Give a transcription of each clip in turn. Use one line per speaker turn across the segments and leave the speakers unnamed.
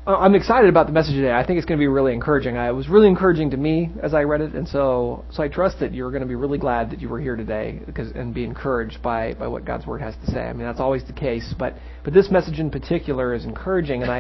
I'm excited about the message today. I think it's going to be really encouraging. It was really encouraging to me as I read it, and so I trust that you're going to be really glad that you were here today and be encouraged by what God's Word has to say. I mean, that's always the case, but this message in particular is encouraging, and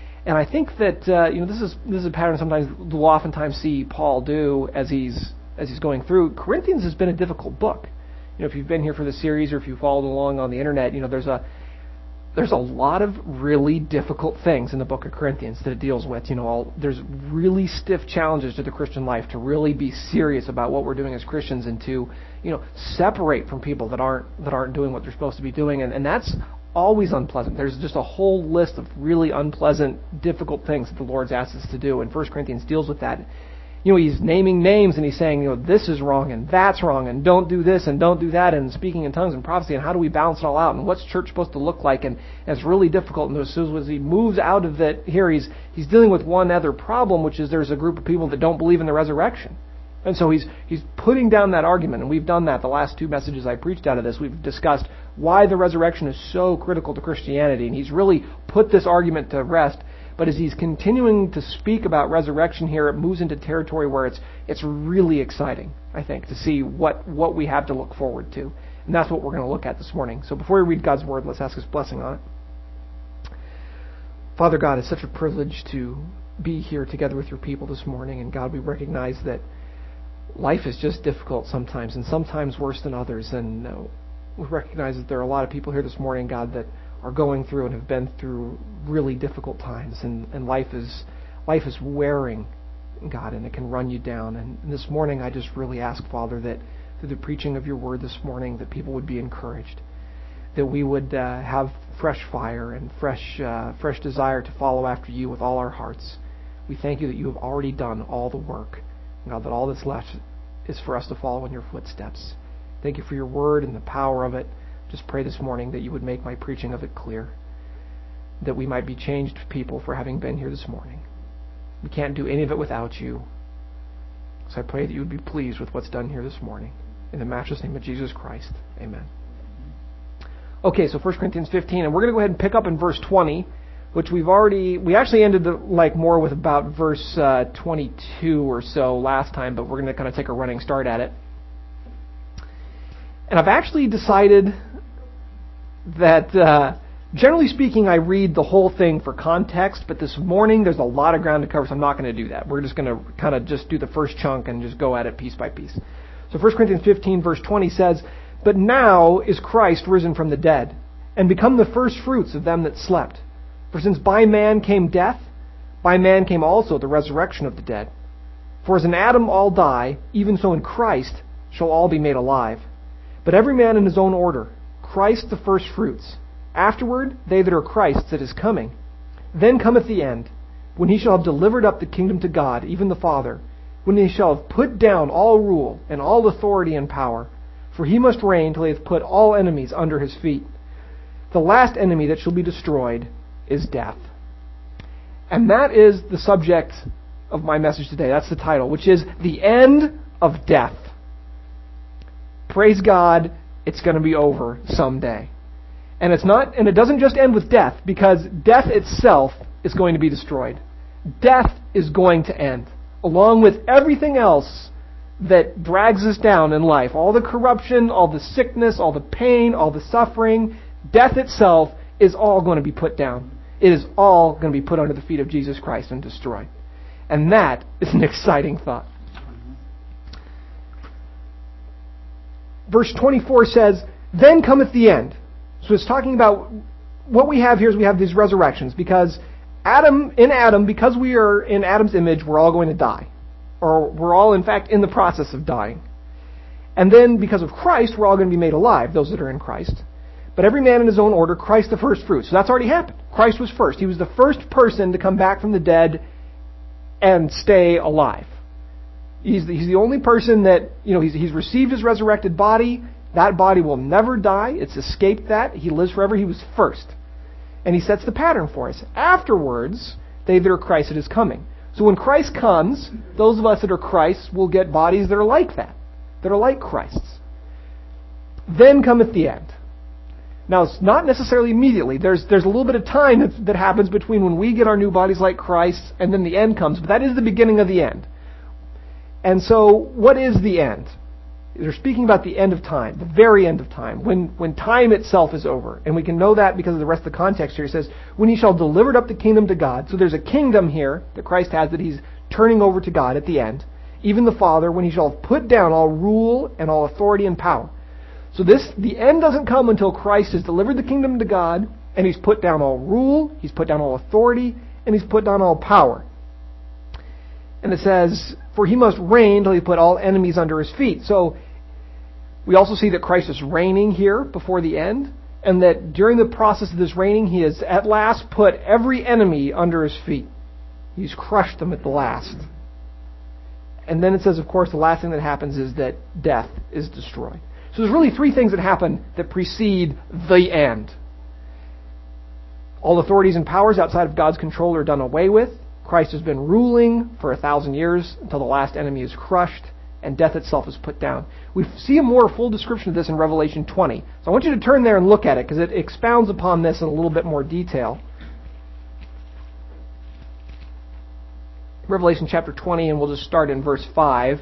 I think that this is a pattern sometimes we'll oftentimes see Paul do as he's going through. Corinthians has been a difficult book. If you've been here for the series or if you followed along on the internet, there's a lot of really difficult things in the book of Corinthians that it deals with. There's really stiff challenges to the Christian life to really be serious about what we're doing as Christians and to, separate from people that aren't doing what they're supposed to be doing, and that's always unpleasant. There's just a whole list of really unpleasant, difficult things that the Lord's asked us to do, and 1 Corinthians deals with that. He's naming names and he's saying, this is wrong and that's wrong and don't do this and don't do that and speaking in tongues and prophecy and how do we balance it all out and what's church supposed to look like, and it's really difficult. And as he moves out of it here, he's dealing with one other problem, which is there's a group of people that don't believe in the resurrection. And so he's putting down that argument, and we've done that the last two messages I preached out of this. We've discussed why the resurrection is so critical to Christianity, and he's really put this argument to rest. But as he's continuing to speak about resurrection here, it moves into territory where it's really exciting, I think, to see what we have to look forward to. And that's what we're going to look at this morning. So before we read God's Word, let's ask His blessing on it. Father God, it's such a privilege to be here together with your people this morning. And God, we recognize that life is just difficult sometimes, and sometimes worse than others. And we recognize that there are a lot of people here this morning, God, that are going through and have been through really difficult times, and life is wearing, God, and it can run you down. And this morning I just really ask, Father, that through the preaching of your word this morning, that people would be encouraged, that we would have fresh fire and fresh desire to follow after you with all our hearts. We thank you that you have already done all the work, God, that all that's left is for us to follow in your footsteps. Thank you for your word and the power of it. Just pray this morning that you would make my preaching of it clear, that we might be changed people for having been here this morning. We can't do any of it without you. So I pray that you would be pleased with what's done here this morning. In the matchless name of Jesus Christ, amen. Okay, so 1 Corinthians 15, and we're going to go ahead and pick up in verse 20, which we actually ended more with about verse 22 or so last time, but we're going to kind of take a running start at it. And I've actually decided that, generally speaking, I read the whole thing for context, but this morning there's a lot of ground to cover, so I'm not going to do that. We're just going to kind of just do the first chunk and just go at it piece by piece. So 1 Corinthians 15, verse 20 says, "But now is Christ risen from the dead, and become the first fruits of them that slept. For since by man came death, by man came also the resurrection of the dead. For as in Adam all die, even so in Christ shall all be made alive. But every man in his own order, Christ the first fruits. Afterward, they that are Christ's at his coming. Then cometh the end, when he shall have delivered up the kingdom to God, even the Father, when he shall have put down all rule and all authority and power. For he must reign till he hath put all enemies under his feet. The last enemy that shall be destroyed is death." And that is the subject of my message today. That's the title, which is the end of death. Praise God, it's going to be over someday. And it doesn't just end with death, because death itself is going to be destroyed. Death is going to end, along with everything else that drags us down in life. All the corruption, all the sickness, all the pain, all the suffering. Death itself is all going to be put down. It is all going to be put under the feet of Jesus Christ and destroyed. And that is an exciting thought. Verse 24 says, "Then cometh the end." So it's talking about what we have here is we have these resurrections, because because we are in Adam's image, we're all going to die. Or we're all, in fact, in the process of dying. And then because of Christ, we're all going to be made alive, those that are in Christ. But every man in his own order, Christ the first fruit. So that's already happened. Christ was first. He was the first person to come back from the dead and stay alive. He's the only person that, he's received his resurrected body. That body will never die. It's escaped that. He lives forever. He was first. And he sets the pattern for us. Afterwards, they that are Christ at his coming. So when Christ comes, those of us that are Christ will get bodies that are like that, that are like Christ's. Then cometh the end. Now, it's not necessarily immediately. There's a little bit of time that happens between when we get our new bodies like Christ and then the end comes. But that is the beginning of the end. And so, what is the end? They're speaking about the end of time, the very end of time, when time itself is over. And we can know that because of the rest of the context here. It says, when he shall deliver up the kingdom to God. So there's a kingdom here that Christ has that he's turning over to God at the end. Even the Father, when he shall put down all rule and all authority and power. So the end doesn't come until Christ has delivered the kingdom to God, and he's put down all rule, he's put down all authority, and he's put down all power. And it says, for he must reign till he put all enemies under his feet. So we also see that Christ is reigning here before the end, and that during the process of this reigning, he has at last put every enemy under his feet. He's crushed them at the last. And then it says, of course, the last thing that happens is that death is destroyed. So there's really three things that happen that precede the end. All authorities and powers outside of God's control are done away with. Christ has been ruling for 1,000 years until the last enemy is crushed, and death itself is put down. We see a more full description of this in Revelation 20. So I want you to turn there and look at it, because it expounds upon this in a little bit more detail. Revelation chapter 20, and we'll just start in verse 5.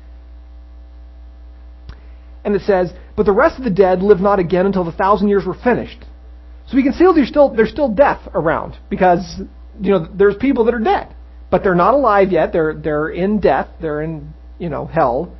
And it says, but the rest of the dead live not again until the 1,000 years were finished. So we can see there's still death around, because there's people that are dead, but they're not alive yet. They're in death. They're in hell,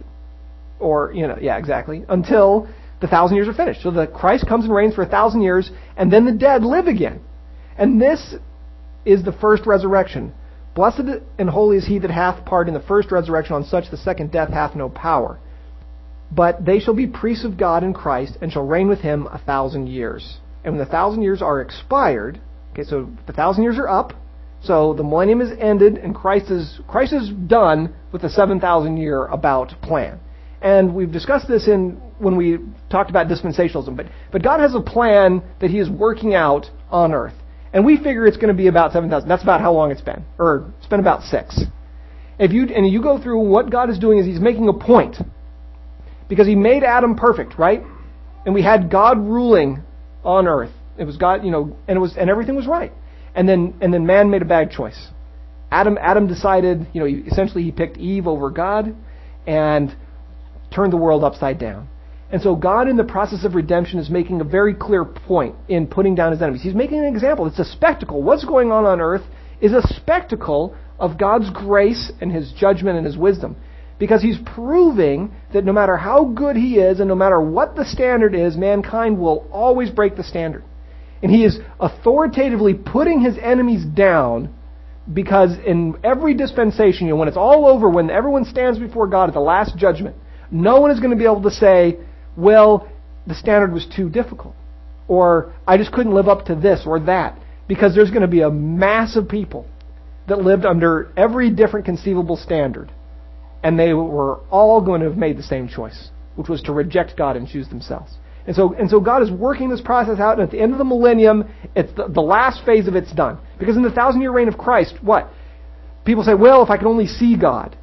or exactly, until the 1,000 years are finished. So the Christ comes and reigns for 1,000 years, and then the dead live again. And this is the first resurrection. Blessed and holy is he that hath part in the first resurrection. On such the second death hath no power. But they shall be priests of God in Christ, and shall reign with him 1,000 years. And when the 1,000 years are expired, okay, so the 1,000 years are up, so the millennium is ended, and Christ is done with the 7,000 year about plan. And we've discussed this when we talked about dispensationalism, but God has a plan that he is working out on earth. And we figure it's going to be about 7,000. That's about how long it's been. Or it's been about 6. If you go through what God is doing is he's making a point. Because he made Adam perfect, right? And we had God ruling on earth. It was God, and everything was right. And then man made a bad choice. Adam decided, essentially he picked Eve over God and turned the world upside down. And so God, in the process of redemption, is making a very clear point in putting down his enemies. He's making an example. It's a spectacle. What's going on earth is a spectacle of God's grace and his judgment and his wisdom. Because he's proving that no matter how good he is and no matter what the standard is, mankind will always break the standard. And he is authoritatively putting his enemies down, because in every dispensation, when it's all over, when everyone stands before God at the last judgment, no one is going to be able to say, well, the standard was too difficult, or I just couldn't live up to this or that, because there's going to be a mass of people that lived under every different conceivable standard, and they were all going to have made the same choice, which was to reject God and choose themselves. And so God is working this process out, and at the end of the millennium, it's the last phase of it's done. Because in the 1,000-year reign of Christ, what? People say, well, if I could only see God.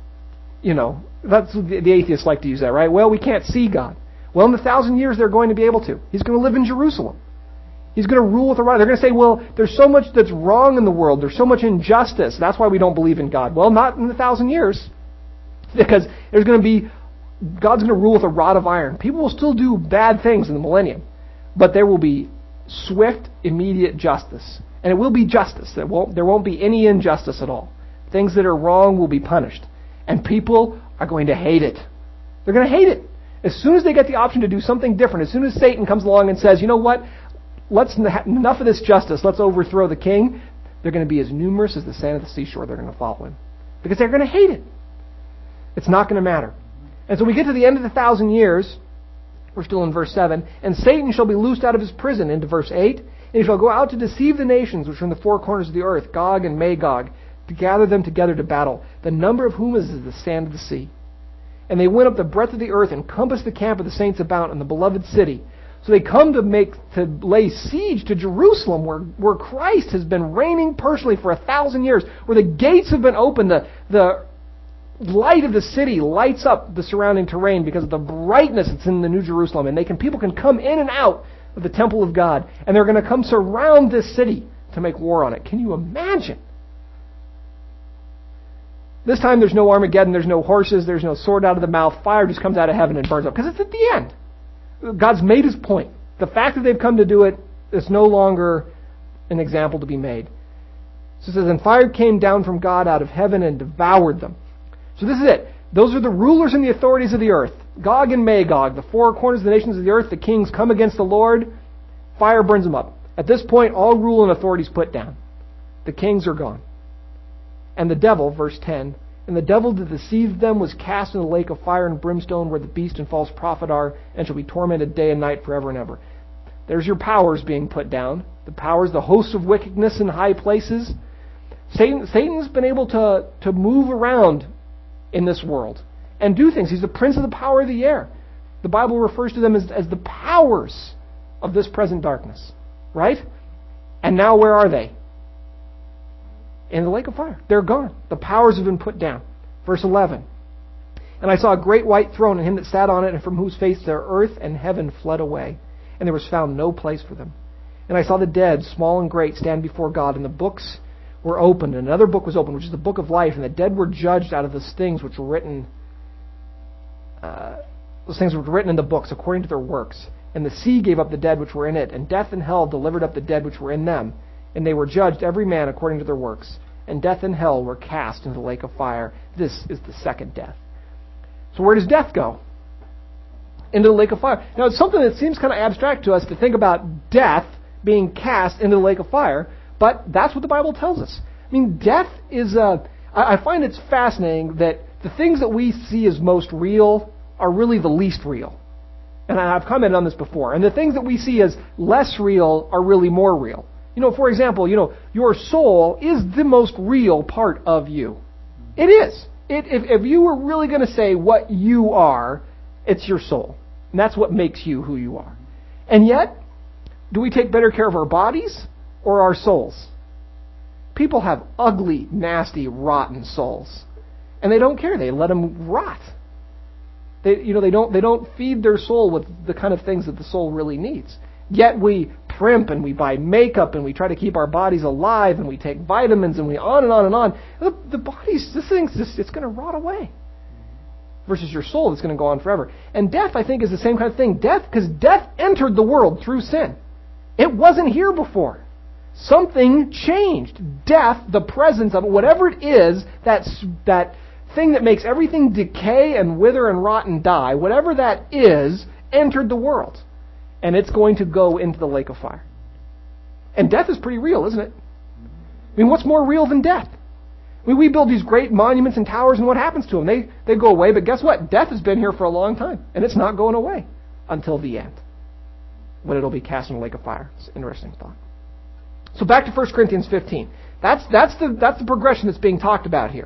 That's the atheists like to use that, right? Well, we can't see God. Well, in the 1,000 years, they're going to be able to. He's going to live in Jerusalem. He's going to rule with a rod. They're going to say, well, there's so much that's wrong in the world. There's so much injustice. That's why we don't believe in God. Well, not in the 1,000 years. Because there's going to be, God's going to rule with a rod of iron. People will still do bad things in the millennium. But there will be swift, immediate justice. And it will be justice. There won't be any injustice at all. Things that are wrong will be punished. And people are going to hate it. They're going to hate it. As soon as they get the option to do something different, as soon as Satan comes along and says, you know what, enough of this justice, let's overthrow the king, they're going to be as numerous as the sand of the seashore. They're going to follow him. Because they're going to hate it. It's not going to matter. And so we get to the end of the 1,000 years. We're still in verse 7. And Satan shall be loosed out of his prison, into verse 8. And he shall go out to deceive the nations which are in the four corners of the earth, Gog and Magog, to gather them together to battle, the number of whom is as the sand of the sea. And they went up the breadth of the earth and compassed the camp of the saints about in the beloved city. So they come to lay siege to Jerusalem, where Christ has been reigning personally for 1,000 years, where the gates have been opened, the light of the city lights up the surrounding terrain because of the brightness that's in the New Jerusalem, and people can come in and out of the temple of God, and they're going to come surround this city to make war on it. Can you imagine? This time there's no Armageddon, there's no horses, there's no sword out of the mouth. Fire just comes out of heaven and burns up. Because it's at the end. God's made his point. The fact that they've come to do it is no longer an example to be made. So it says, and fire came down from God out of heaven and devoured them. So this is it. Those are the rulers and the authorities of the earth. Gog and Magog, the four corners of the nations of the earth. The kings come against the Lord. Fire burns them up. At this point, all rule and authority is put down. The kings are gone. And the devil, verse 10, and the devil that deceived them was cast in the lake of fire and brimstone where the beast and false prophet are, and shall be tormented day and night forever and ever. There's your powers being put down. The powers, the hosts of wickedness in high places. Satan's been able to move around in this world and do things. He's the prince of the power of the air. The Bible refers to them as the powers of this present darkness. Right? And now where are they? In the lake of fire. They're gone. The powers have been put down. Verse 11. And I saw a great white throne, and him that sat on it, and from whose face the earth and heaven fled away, and there was found no place for them. And I saw the dead, small and great, stand before God, and the books were opened, and another book was opened, which is the book of life, and the dead were judged out of those things which were written, in the books according to their works. And the sea gave up the dead which were in it, and death and hell delivered up the dead which were in them. And they were judged every man according to their works. And death and hell were cast into the lake of fire. This is the second death. So where does death go? Into the lake of fire. Now it's something that seems kind of abstract to us to think about death being cast into the lake of fire, but that's what the Bible tells us. I mean, death is I find it's fascinating that the things that we see as most real are really the least real. And I've commented on this before. And the things that we see as less real are really more real. For example, your soul is the most real part of you. It is. If you were really going to say what you are, it's your soul. And that's what makes you who you are. And yet, do we take better care of our bodies or our souls? People have ugly, nasty, rotten souls. And they don't care. They let them rot. They don't feed their soul with the kind of things that the soul really needs. Yet we primp and we buy makeup and we try to keep our bodies alive and we take vitamins and we on and on and on. The body's, this thing's just, it's going to rot away. Versus your soul that's going to go on forever. And death, I think, is the same kind of thing. Because death entered the world through sin. It wasn't here before. Something changed. Death, the presence of it, whatever it is, that thing that makes everything decay and wither and rot and die, whatever that is, entered the world. And it's going to go into the lake of fire. And death is pretty real, isn't it? I mean, what's more real than death? I mean, we build these great monuments and towers, and what happens to them? They go away, but guess what? Death has been here for a long time, and it's not going away until the end, when it'll be cast in the lake of fire. It's an interesting thought. So back to 1 Corinthians 15. That's the progression that's being talked about here.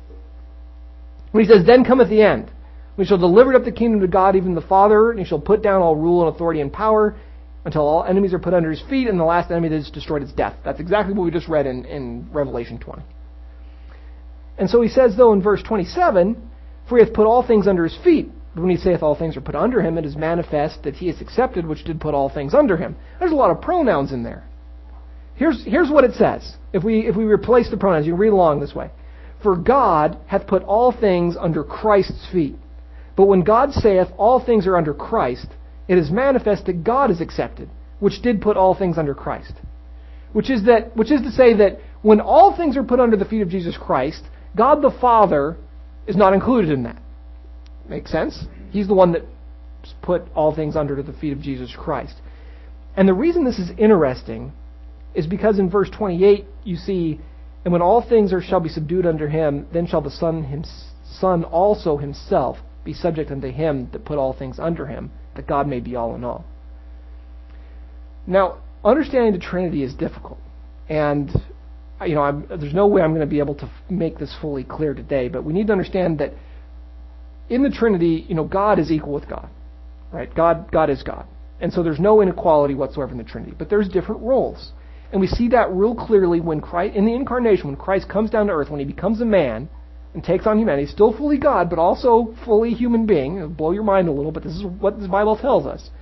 When he says, then cometh the end. We shall deliver up the kingdom to God, even the Father, and he shall put down all rule and authority and power until all enemies are put under his feet, and the last enemy that is destroyed is death. That's exactly what we just read in Revelation 20. And so he says, though, in verse 27, for he hath put all things under his feet. But when he saith all things are put under him, it is manifest that he is accepted, which did put all things under him. There's a lot of pronouns in there. Here's what it says. If we replace the pronouns, you can read along this way. For God hath put all things under Christ's feet. But when God saith all things are under Christ, it is manifest that God is accepted, which did put all things under Christ. Which is to say that when all things are put under the feet of Jesus Christ, God the Father is not included in that. Makes sense? He's the one that put all things under the feet of Jesus Christ. And the reason this is interesting is because in verse 28 you see, and when all things shall be subdued under him, then shall the Son also himself be subject unto him that put all things under him, that God may be all in all. Now, understanding the Trinity is difficult, and there's no way I'm going to be able to make this fully clear today, but we need to understand that in the Trinity, God is equal with God, right? God is God, and so there's no inequality whatsoever in the Trinity, but there's different roles, and we see that real clearly when Christ, in the incarnation, when Christ comes down to earth, when he becomes a man and takes on humanity, still fully God, but also fully human being. It'll blow your mind a little, but this is what the Bible tells us.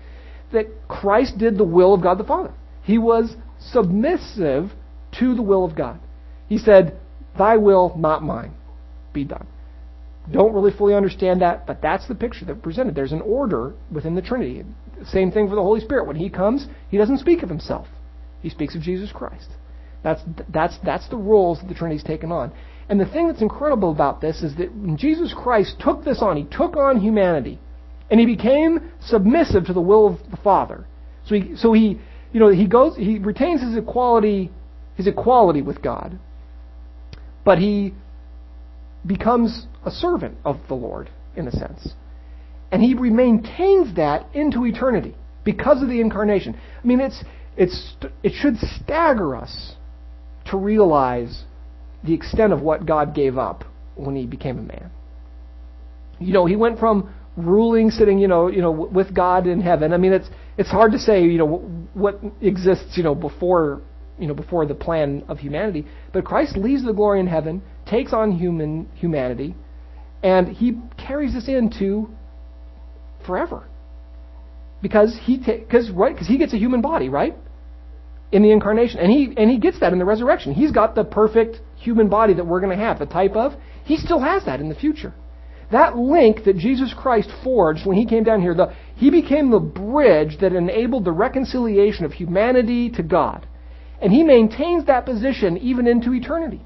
that Christ did the will of God the Father. He was submissive to the will of God. He said, "Thy will, not mine, be done." Don't really fully understand that, but that's the picture that presented. There's an order within the Trinity. Same thing for the Holy Spirit. When He comes, He doesn't speak of Himself. He speaks of Jesus Christ. That's the roles that the Trinity's taken on. And the thing that's incredible about this is that when Jesus Christ took this on, He took on humanity, and He became submissive to the will of the Father. So he retains His equality with God, but He becomes a servant of the Lord in a sense, and He maintains that into eternity because of the incarnation. I mean, it should stagger us to realize the extent of what God gave up when He became a man. He went from ruling, sitting, with God in heaven. I mean, it's hard to say, what exists, before the plan of humanity. But Christ leaves the glory in heaven, takes on humanity, and He carries us into forever. Because He gets a human body, right? In the incarnation, and he gets that in the resurrection. He's got the perfect human body that we're going to have, the type of. He still has that in the future. That link that Jesus Christ forged when He came down here, He became the bridge that enabled the reconciliation of humanity to God. And He maintains that position even into eternity.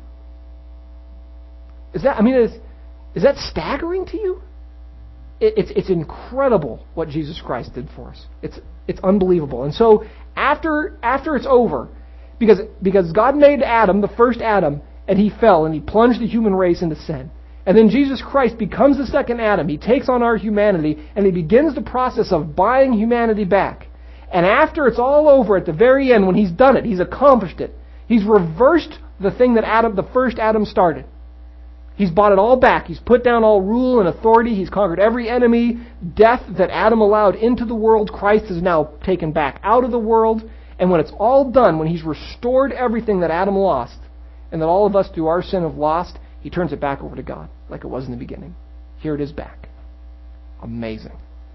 Is that staggering to you? It's incredible what Jesus Christ did for us. It's unbelievable. And so after it's over, because God made Adam, the first Adam, and he fell and He plunged the human race into sin. And then Jesus Christ becomes the second Adam. He takes on our humanity, and He begins the process of buying humanity back. And after it's all over, at the very end, when He's done it, He's accomplished it, He's reversed the thing that the first Adam started. He's bought it all back. He's put down all rule and authority. He's conquered every enemy. Death that Adam allowed into the world, Christ has now taken back out of the world. And when it's all done, when He's restored everything that Adam lost, and that all of us through our sin have lost, He turns it back over to God, like it was in the beginning. Here it is back. Amazing.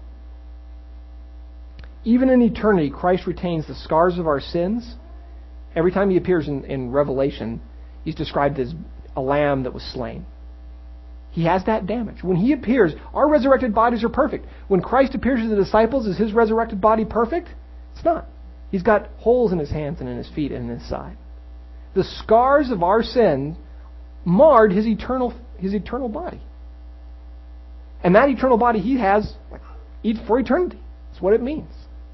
Even in eternity, Christ retains the scars of our sins. Every time He appears in Revelation, He's described as a lamb that was slain. He has that damage. When He appears, our resurrected bodies are perfect. When Christ appears to the disciples, is His resurrected body perfect? It's not. He's got holes in His hands and in His feet and in His side. The scars of our sin marred His eternal body. And that eternal body He has for eternity. That's what it means.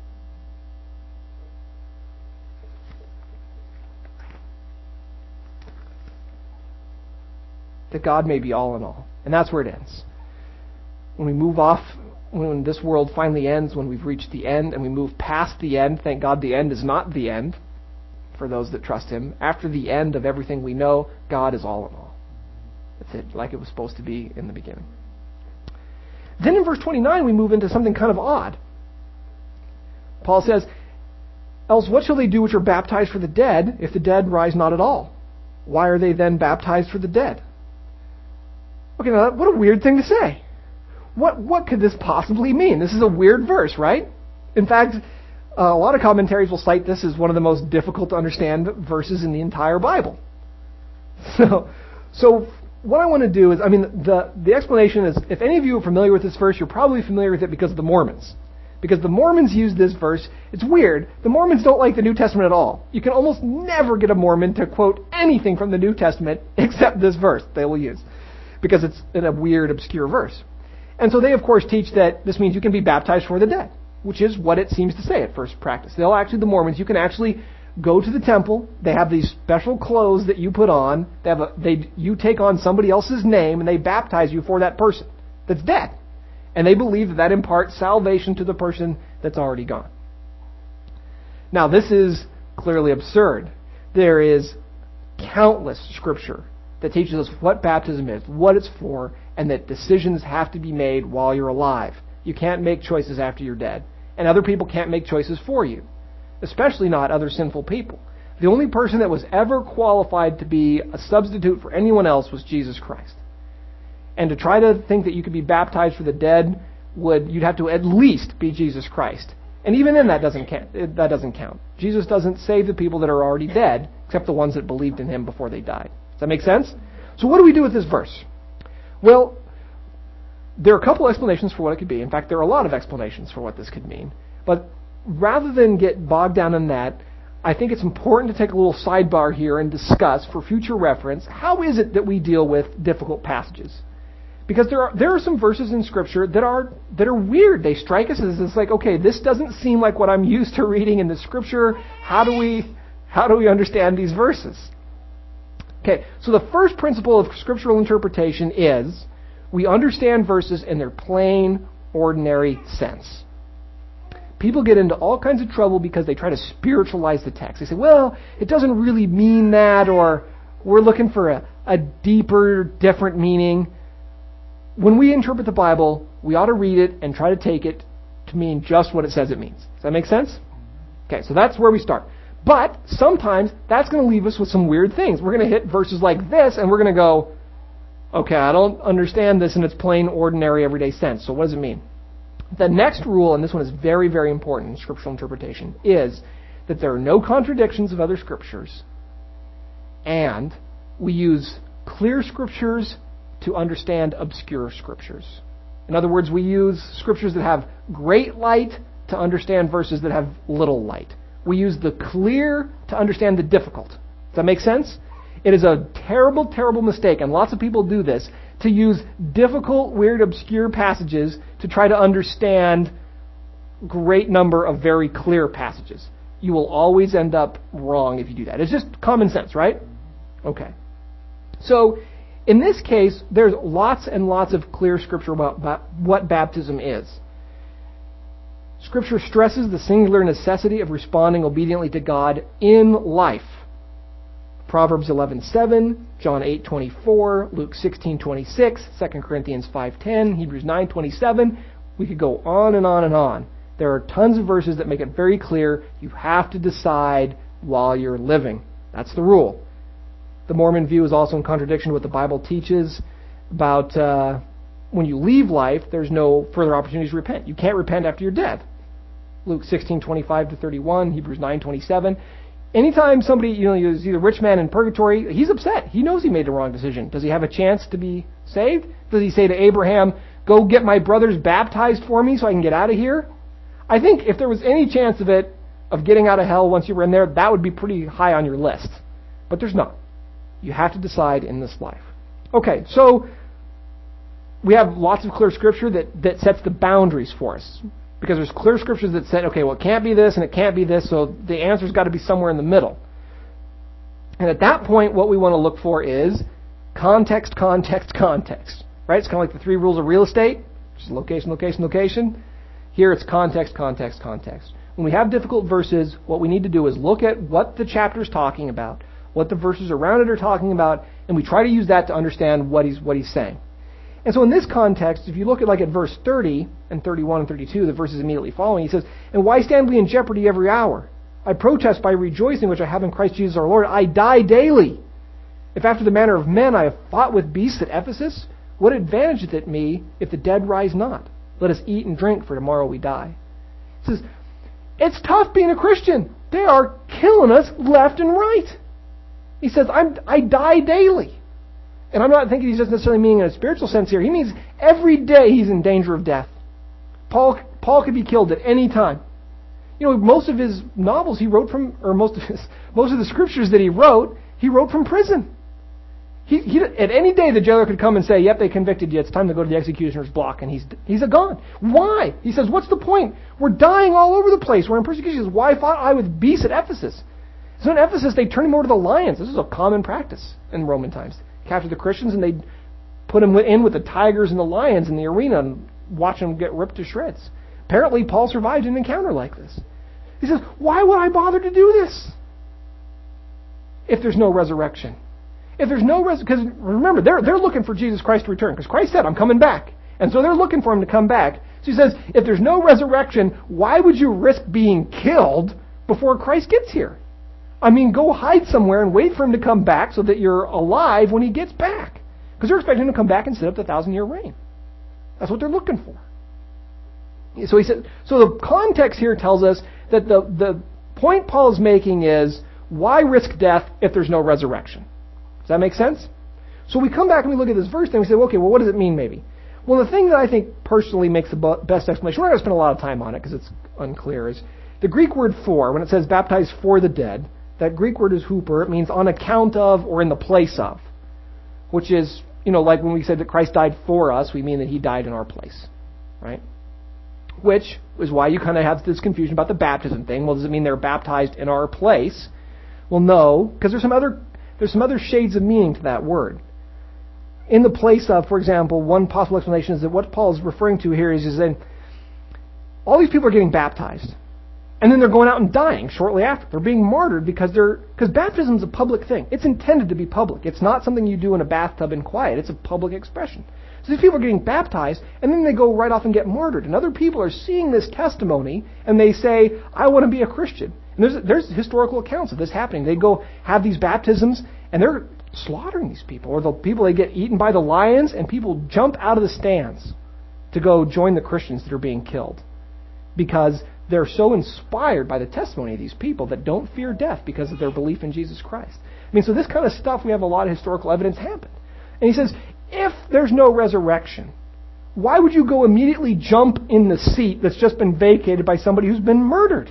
That God may be all in all. And that's where it ends. When we move off, when this world finally ends, when we've reached the end and we move past the end, thank God the end is not the end for those that trust Him. After the end of everything we know, God is all in all. That's it, like it was supposed to be in the beginning. Then in verse 29 we move into something kind of odd. Paul says, "Else what shall they do which are baptized for the dead, if the dead rise not at all? Why are they then baptized for the dead?" Okay, now what a weird thing to say. What could this possibly mean? This is a weird verse, right? In fact, a lot of commentaries will cite this as one of the most difficult to understand verses in the entire Bible. So what I want to do is, the explanation is, if any of you are familiar with this verse, you're probably familiar with it because of the Mormons. Because the Mormons use this verse. It's weird. The Mormons don't like the New Testament at all. You can almost never get a Mormon to quote anything from the New Testament except this verse they will use, because it's in a weird, obscure verse. And so they, of course, teach that this means you can be baptized for the dead, which is what it seems to say at first practice. The Mormons, you can actually go to the temple. They have these special clothes that you put on. You take on somebody else's name, and they baptize you for that person that's dead. And they believe that imparts salvation to the person that's already gone. Now, this is clearly absurd. There is countless scripture that teaches us what baptism is, what it's for, and that decisions have to be made while you're alive. You can't make choices after you're dead. And other people can't make choices for you, especially not other sinful people. The only person that was ever qualified to be a substitute for anyone else was Jesus Christ. And to try to think that you could be baptized for the dead, you'd have to at least be Jesus Christ. And even then, that doesn't count. Jesus doesn't save the people that are already dead, except the ones that believed in him before they died. Does that make sense? So what do we do with this verse? Well, there are a couple explanations for what it could be. In fact, there are a lot of explanations for what this could mean. But rather than get bogged down in that, I think it's important to take a little sidebar here and discuss, for future reference, how is it that we deal with difficult passages? Because there are some verses in Scripture that are weird. They strike us as it's like, okay, this doesn't seem like what I'm used to reading in the Scripture. How do we understand these verses? Okay, so the first principle of scriptural interpretation is we understand verses in their plain, ordinary sense. People get into all kinds of trouble because they try to spiritualize the text. They say, well, it doesn't really mean that, or we're looking for a deeper, different meaning. When we interpret the Bible, we ought to read it and try to take it to mean just what it says it means. Does that make sense? Okay, so that's where we start. But sometimes that's going to leave us with some weird things. We're going to hit verses like this, and we're going to go, okay, I don't understand this in its plain, ordinary, everyday sense. So what does it mean? The next rule, and this one is very, very important in scriptural interpretation, is that there are no contradictions of other scriptures, and we use clear scriptures to understand obscure scriptures. In other words, we use scriptures that have great light to understand verses that have little light. We use the clear to understand the difficult. Does that make sense? It is a terrible, terrible mistake, and lots of people do this, to use difficult, weird, obscure passages to try to understand great number of very clear passages. You will always end up wrong if you do that. It's just common sense, right? Okay. So, in this case, there's lots and lots of clear scripture about what baptism is. Scripture stresses the singular necessity of responding obediently to God in life. Proverbs 11:7, John 8:24, Luke 16:26, 2 Corinthians 5:10, Hebrews 9:27. We could go on and on and on. There are tons of verses that make it very clear you have to decide while you're living. That's the rule. The Mormon view is also in contradiction to what the Bible teaches about when you leave life, there's no further opportunities to repent. You can't repent after you're dead. Luke 16:25-31, Hebrews 9:27. Anytime somebody, is either a rich man in purgatory, he's upset. He knows he made the wrong decision. Does he have a chance to be saved? Does he say to Abraham, go get my brothers baptized for me so I can get out of here? I think if there was any chance of getting out of hell once you were in there, that would be pretty high on your list. But there's not. You have to decide in this life. Okay, so we have lots of clear scripture that sets the boundaries for us. Because there's clear scriptures that say, okay, well, it can't be this and it can't be this, so the answer's got to be somewhere in the middle. And at that point, what we want to look for is context, context, context. Right? It's kind of like the 3 rules of real estate, which is location, location, location. Here it's context, context, context. When we have difficult verses, what we need to do is look at what the chapter's talking about, what the verses around it are talking about, and we try to use that to understand what he's saying. And so in this context, if you look at verse 30 and 31 and 32, the verses immediately following, he says, and why stand we in jeopardy every hour? I protest by rejoicing which I have in Christ Jesus our Lord. I die daily. If after the manner of men I have fought with beasts at Ephesus, what advantageth it me if the dead rise not? Let us eat and drink, for tomorrow we die. He says, it's tough being a Christian. They are killing us left and right. He says, I die daily. And I'm not thinking he's just necessarily meaning in a spiritual sense here. He means every day he's in danger of death. Paul could be killed at any time. Most of his novels he wrote from, or most of the scriptures that he wrote from prison. He at any day the jailer could come and say, yep, they convicted you. It's time to go to the executioner's block. And he's gone. Why? He says, what's the point? We're dying all over the place. We're in persecution. He says, why fought I with beasts at Ephesus? So in Ephesus, they turned him over to the lions. This is a common practice in Roman times. Capture the Christians and they'd put them in with the tigers and the lions in the arena and watch them get ripped to shreds. Apparently, Paul survived an encounter like this. He says, why would I bother to do this if there's no resurrection? If there's no because remember, they're looking for Jesus Christ to return, because Christ said, I'm coming back. And so they're looking for him to come back. So he says, if there's no resurrection, why would you risk being killed before Christ gets here? I mean, go hide somewhere and wait for him to come back so that you're alive when he gets back. Because they're expecting him to come back and set up the 1,000-year reign. That's what they're looking for. So he said. So the context here tells us that the point Paul is making is, why risk death if there's no resurrection? Does that make sense? So we come back and we look at this verse and we say, okay, well, what does it mean maybe? Well, the thing that I think personally makes the best explanation, we're not going to spend a lot of time on it because it's unclear, is the Greek word for, when it says baptized for the dead, that Greek word is huper. It means on account of or in the place of, which is, like when we said that Christ died for us, we mean that he died in our place, right? Which is why you kind of have this confusion about the baptism thing. Well, does it mean they're baptized in our place? Well, no, because there's some other shades of meaning to that word. In the place of, for example, one possible explanation is that what Paul is referring to here is that all these people are getting baptized, and then they're going out and dying shortly after. They're being martyred because baptism is a public thing. It's intended to be public. It's not something you do in a bathtub in quiet. It's a public expression. So these people are getting baptized, and then they go right off and get martyred. And other people are seeing this testimony, and they say, I want to be a Christian. And there's historical accounts of this happening. They go have these baptisms, and they're slaughtering these people. Or the people, they get eaten by the lions, and people jump out of the stands to go join the Christians that are being killed. Because they're so inspired by the testimony of these people that don't fear death because of their belief in Jesus Christ. So this kind of stuff, we have a lot of historical evidence happened. And he says, if there's no resurrection, why would you go immediately jump in the seat that's just been vacated by somebody who's been murdered?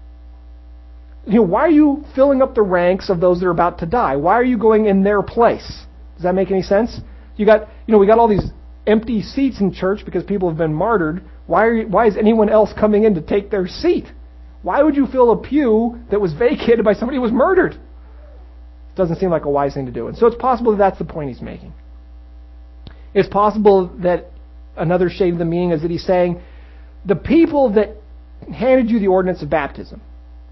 Why are you filling up the ranks of those that are about to die? Why are you going in their place? Does that make any sense? We got all these empty seats in church because people have been martyred. Why is anyone else coming in to take their seat? Why would you fill a pew that was vacated by somebody who was murdered? It doesn't seem like a wise thing to do. And so it's possible that that's the point he's making. It's possible that another shade of the meaning is that he's saying the people that handed you the ordinance of baptism,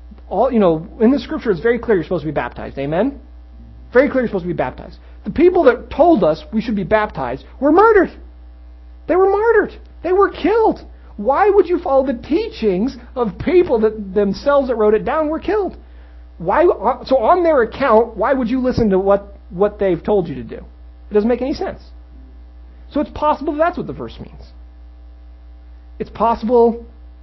in the scripture it's very clear you're supposed to be baptized. Amen? Very clear you're supposed to be baptized. The people that told us we should be baptized were murdered. They were martyred. They were killed. Why would you follow the teachings of people that themselves that wrote it down were killed? Why? So on their account, why would you listen to what they've told you to do? It doesn't make any sense. So it's possible that's what the verse means. It's possible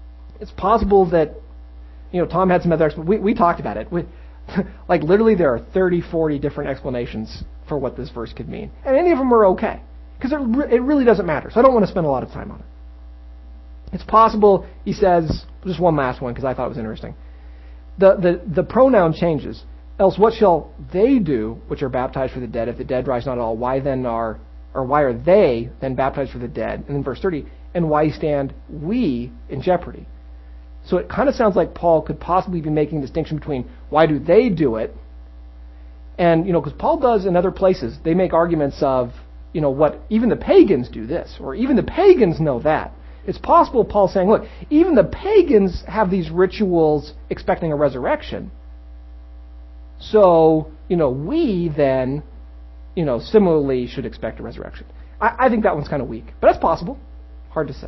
that, Tom had some other we talked about it. Like literally there are 30, 40 different explanations for what this verse could mean. And any of them are okay. Because it really doesn't matter. So I don't want to spend a lot of time on it. It's possible, he says, just one last one because I thought it was interesting. The pronoun changes. Else what shall they do which are baptized for the dead if the dead rise not at all? Why are they then baptized for the dead? And then verse 30, and why stand we in jeopardy? So it kind of sounds like Paul could possibly be making a distinction between why do they do it, and, because Paul does in other places, they make arguments of, what even the pagans do this, or even the pagans know that. It's possible Paul's saying, look, even the pagans have these rituals expecting a resurrection. So, we then, similarly should expect a resurrection. I think that one's kind of weak, but that's possible. Hard to say.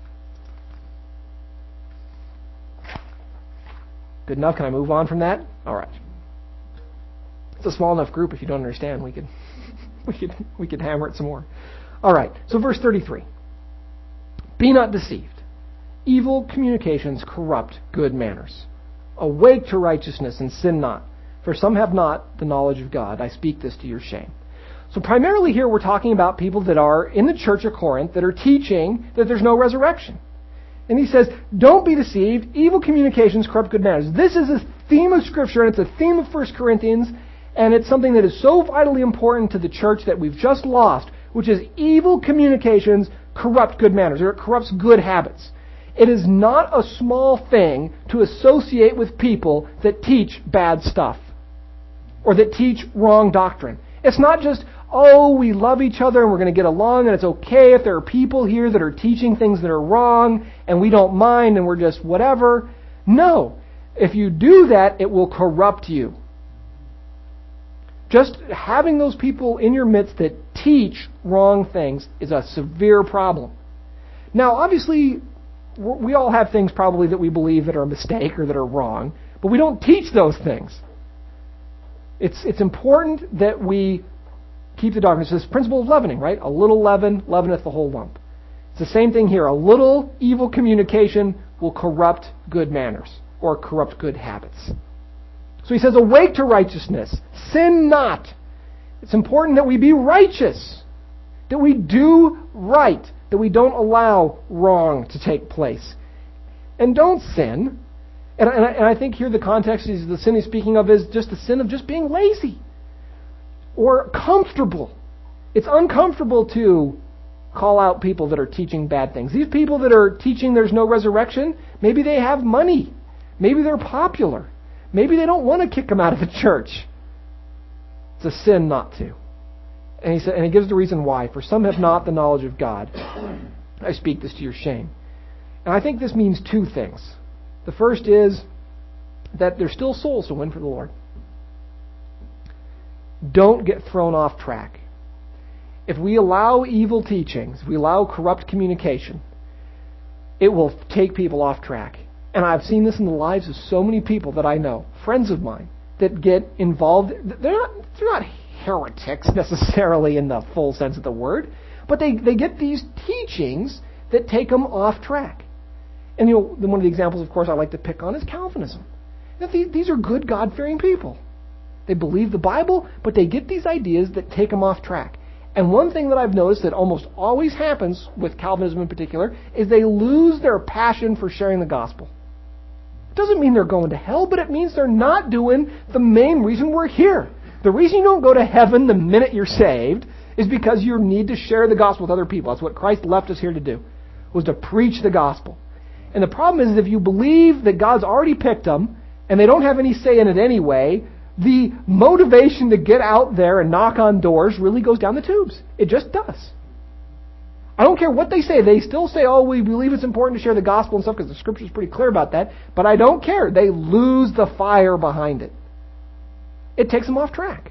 Good enough? Can I move on from that? All right. It's a small enough group. If you don't understand, we could hammer it some more. All right. So verse 33. Be not deceived. Evil communications corrupt good manners. Awake to righteousness and sin not. For some have not the knowledge of God. I speak this to your shame. So primarily here we're talking about people that are in the church of Corinth that are teaching that there's no resurrection. And he says, don't be deceived. Evil communications corrupt good manners. This is a theme of Scripture, and it's a theme of 1 Corinthians, and it's something that is so vitally important to the church that we've just lost, which is evil communications corrupt good manners, or it corrupts good habits. It is not a small thing to associate with people that teach bad stuff, or that teach wrong doctrine. It's not just, we love each other and we're going to get along and it's okay if there are people here that are teaching things that are wrong and we don't mind and we're just whatever. No. If you do that, it will corrupt you. Just having those people in your midst that teach wrong things is a severe problem. Now, obviously, we all have things probably that we believe that are a mistake or that are wrong, but we don't teach those things. It's important that we keep the doctrine. It's this principle of leavening, right? A little leaven leaveneth the whole lump. It's the same thing here. A little evil communication will corrupt good manners or corrupt good habits. So he says, awake to righteousness. Sin not. It's important that we be righteous, that we do right, that we don't allow wrong to take place. And don't sin. And I think here the context is the sin he's speaking of is just the sin of just being lazy or comfortable. It's uncomfortable to call out people that are teaching bad things. These people that are teaching there's no resurrection, maybe they have money. Maybe they're popular. Maybe they don't want to kick them out of the church. It's a sin not to. And he gives the reason why. For some have not the knowledge of God. I speak this to your shame. And I think this means two things. The first is that there's still souls to win for the Lord. Don't get thrown off track. If we allow evil teachings, if we allow corrupt communication, it will take people off track. And I've seen this in the lives of so many people that I know, friends of mine, that get involved. They're not heretics necessarily in the full sense of the word, but they get these teachings that take them off track. And one of the examples, of course, I like to pick on is Calvinism. These are good, God-fearing people. They believe the Bible, but they get these ideas that take them off track. And one thing that I've noticed that almost always happens with Calvinism in particular is they lose their passion for sharing the gospel. It doesn't mean they're going to hell, but it means they're not doing the main reason we're here. The reason you don't go to heaven the minute you're saved is because you need to share the gospel with other people. That's what Christ left us here to do, was to preach the gospel. And the problem is if you believe that God's already picked them and they don't have any say in it anyway, the motivation to get out there and knock on doors really goes down the tubes. It just does. I don't care what they say. They still say, oh, we believe it's important to share the gospel and stuff because the scripture is pretty clear about that. But I don't care. They lose the fire behind it. It takes them off track.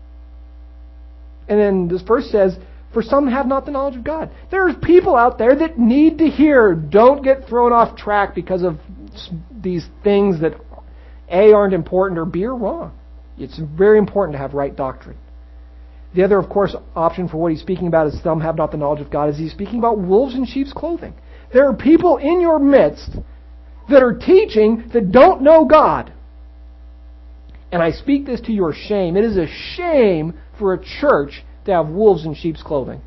And then this verse says, for some have not the knowledge of God. There's people out there that need to hear. Don't get thrown off track because of these things that A, aren't important, or B, are wrong. It's very important to have right doctrine. The other, of course, option for what he's speaking about is some have not the knowledge of God, is he's speaking about wolves in sheep's clothing. There are people in your midst that are teaching that don't know God. And I speak this to your shame. It is a shame for a church to have wolves in sheep's clothing.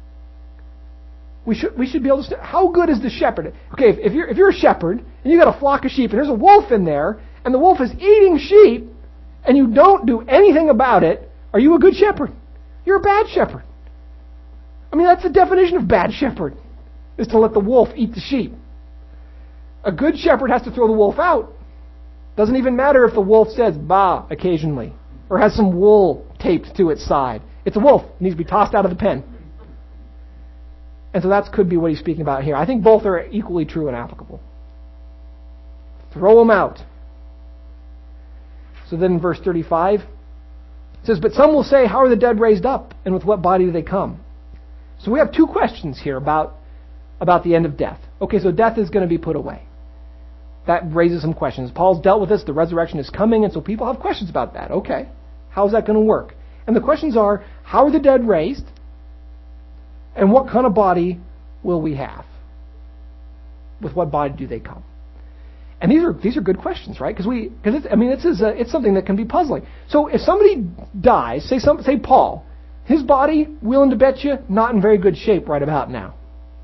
We should be able to. How good is the shepherd? Okay, if you're a shepherd and you got a flock of sheep and there's a wolf in there and the wolf is eating sheep and you don't do anything about it, are you a good shepherd? You're a bad shepherd. I mean, that's the definition of bad shepherd, is to let the wolf eat the sheep. A good shepherd has to throw the wolf out. Doesn't even matter if the wolf says bah occasionally or has some wool taped to its side. It's a wolf. It needs to be tossed out of the pen. And so that could be what he's speaking about here. I think both are equally true and applicable. Throw them out. So then in verse 35, it says, but some will say, how are the dead raised up? And with what body do they come? So we have two questions here about the end of death. Okay, so death is going to be put away. That raises some questions. Paul's dealt with this. The resurrection is coming, and so people have questions about that. Okay, how's that going to work? And the questions are, how are the dead raised? And what kind of body will we have? With what body do they come? And these are good questions, right? Because it's something that can be puzzling. So if somebody dies, say Paul, his body, willing to bet you, not in very good shape right about now.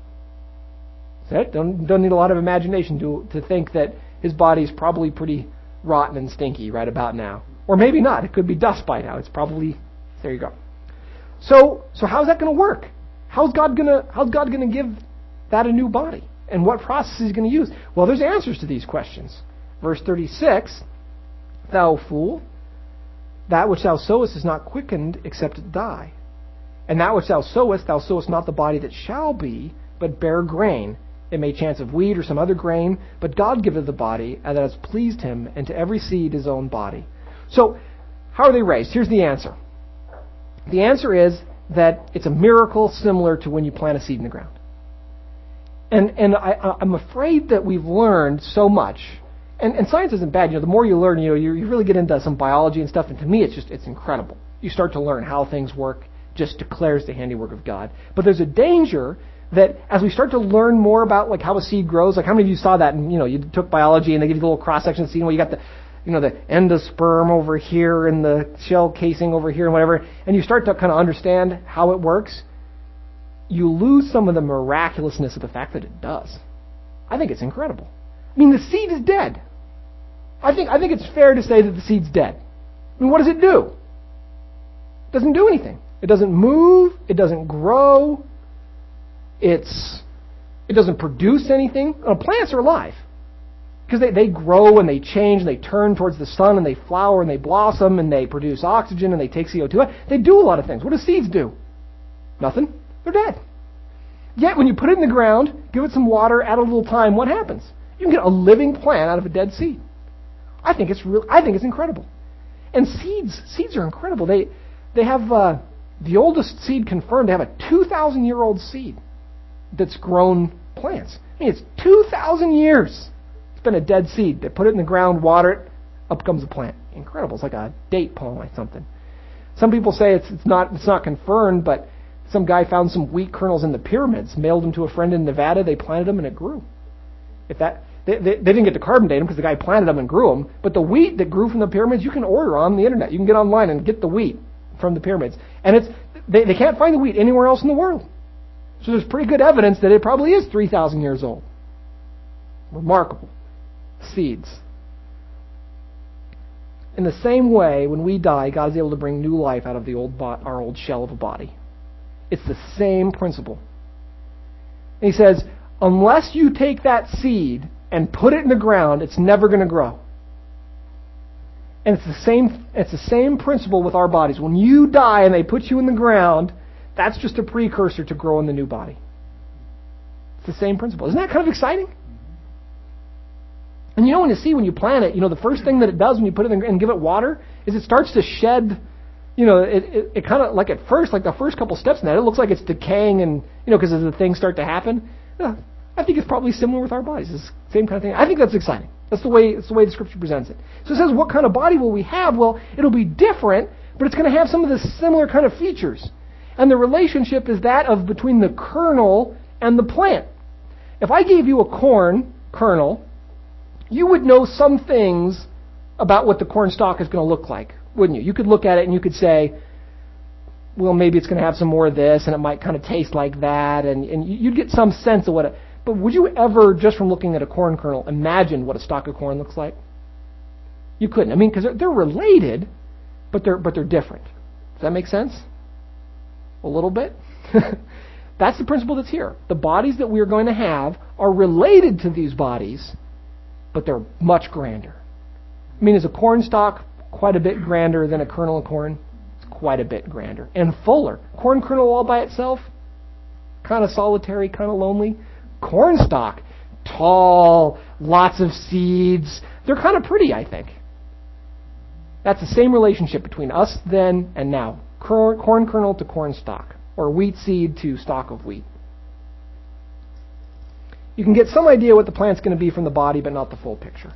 Don't need a lot of imagination to think that his body is probably pretty rotten and stinky right about now, or maybe not. It could be dust by now. It's probably there. You go. So how's that going to work? How's God gonna give that a new body? And what process is he going to use? Well, there's answers to these questions. Verse 36, thou fool, that which thou sowest is not quickened except it die. And that which thou sowest not the body that shall be, but bare grain. It may chance of wheat or some other grain, but God giveth the body, and that has pleased him, and to every seed his own body. So, how are they raised? Here's the answer. The answer is that it's a miracle similar to when you plant a seed in the ground. And I'm afraid that we've learned so much, and science isn't bad. The more you learn, you really get into some biology and stuff. And to me, it's incredible. You start to learn how things work. Just declares the handiwork of God. But there's a danger that as we start to learn more about like how a seed grows, like how many of you saw that and you took biology and they give you the little cross section of the seed, where you got the endosperm over here and the shell casing over here and whatever, and you start to kind of understand how it works, you lose some of the miraculousness of the fact that it does. I think it's incredible. I mean, the seed is dead. I think it's fair to say that the seed's dead. I mean, what does it do? It doesn't do anything. It doesn't move. It doesn't grow. It doesn't produce anything. Plants are alive because they grow and they change and they turn towards the sun and they flower and they blossom and they produce oxygen and they take CO2. They do a lot of things. What do seeds do? Nothing. They're dead. Yet when you put it in the ground, give it some water, add a little time, what happens? You can get a living plant out of a dead seed. I think it's incredible. And seeds are incredible. They have the oldest seed confirmed to have a 2,000-year-old seed that's grown plants. I mean, it's 2,000 years. It's been a dead seed. They put it in the ground, water it, up comes a plant. Incredible. It's like a date palm or something. Some people say it's not confirmed, but some guy found some wheat kernels in the pyramids, mailed them to a friend in Nevada. They planted them and it grew. They didn't get to carbon date them because the guy planted them and grew them. But the wheat that grew from the pyramids, you can order on the internet. You can get online and get the wheat from the pyramids. And they can't find the wheat anywhere else in the world. So there's pretty good evidence that it probably is 3,000 years old. Remarkable. Seeds. In the same way, when we die, God is able to bring new life out of our old shell of a body. It's the same principle. And he says, unless you take that seed and put it in the ground, it's never going to grow. And it's the same principle with our bodies. When you die and they put you in the ground, that's just a precursor to growing the new body. It's the same principle. Isn't that kind of exciting? And when you plant it, the first thing that it does when you put it in and give it water is it starts to shed. It kind of, like at first, like the first couple steps in that, it looks like it's decaying and, because as the things start to happen, I think it's probably similar with our bodies. It's the same kind of thing. I think that's exciting. That's the way the Scripture presents it. So it says, what kind of body will we have? Well, it'll be different, but it's going to have some of the similar kind of features. And the relationship is that of between the kernel and the plant. If I gave you a corn kernel, you would know some things about what the corn stalk is going to look like, wouldn't you? You could look at it and you could say, well, maybe it's going to have some more of this, and it might kind of taste like that, and you'd get some sense of what it... But would you ever, just from looking at a corn kernel, imagine what a stalk of corn looks like? You couldn't. I mean, because they're related, but they're different. Does that make sense? A little bit? That's the principle that's here. The bodies that we are going to have are related to these bodies, but they're much grander. I mean, is a corn stalk quite a bit grander than a kernel of corn? It's quite a bit grander. And fuller. Corn kernel all by itself, kind of solitary, kind of lonely. Corn stalk, tall, lots of seeds. They're kind of pretty, I think. That's the same relationship between us then and now. Corn kernel to corn stalk, or wheat seed to stalk of wheat. You can get some idea what the plant's going to be from the body, but not the full picture.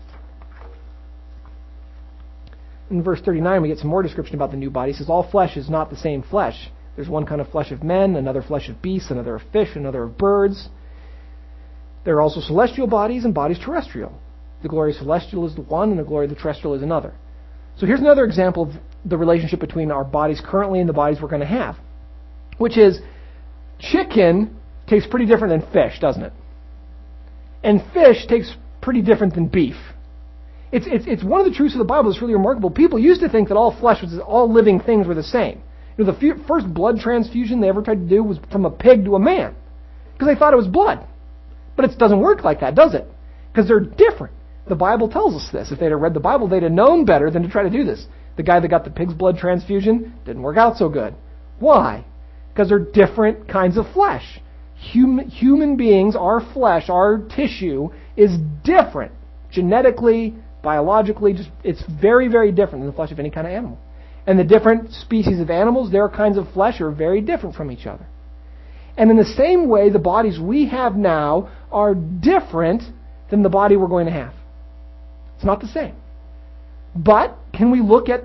In verse 39, we get some more description about the new body. It says, all flesh is not the same flesh. There's one kind of flesh of men, another flesh of beasts, another of fish, another of birds. There are also celestial bodies and bodies terrestrial. The glory of celestial is the one, and the glory of the terrestrial is another. So here's another example of the relationship between our bodies currently and the bodies we're going to have, which is chicken tastes pretty different than fish, doesn't it? And fish tastes pretty different than beef. It's one of the truths of the Bible that's really remarkable. People used to think that all flesh, all living things were the same. The first blood transfusion they ever tried to do was from a pig to a man, because they thought it was blood. But it doesn't work like that, does it? Because they're different. The Bible tells us this. If they'd have read the Bible, they'd have known better than to try to do this. The guy that got the pig's blood transfusion didn't work out so good. Why? Because they're different kinds of flesh. Human beings, our flesh, our tissue is different. Genetically, biologically, it's very, very different than the flesh of any kind of animal. And the different species of animals, their kinds of flesh are very different from each other. And in the same way, the bodies we have now are different than the body we're going to have. It's not the same. But can we look at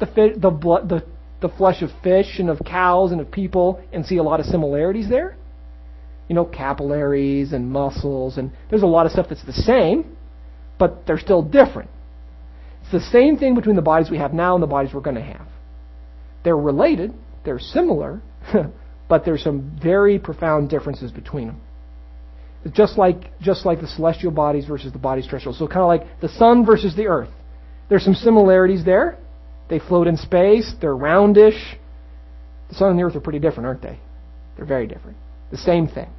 the flesh of fish and of cows and of people and see a lot of similarities there? capillaries and muscles, and there's a lot of stuff that's the same, but they're still different. It's the same thing between the bodies we have now and the bodies we're going to have. They're related, they're similar, but there's some very profound differences between them. Just like the celestial bodies versus the bodies terrestrial. So kind of like the sun versus the earth. There's some similarities there. They float in space. They're roundish. The sun and the earth are pretty different, aren't they? They're very different. The same thing.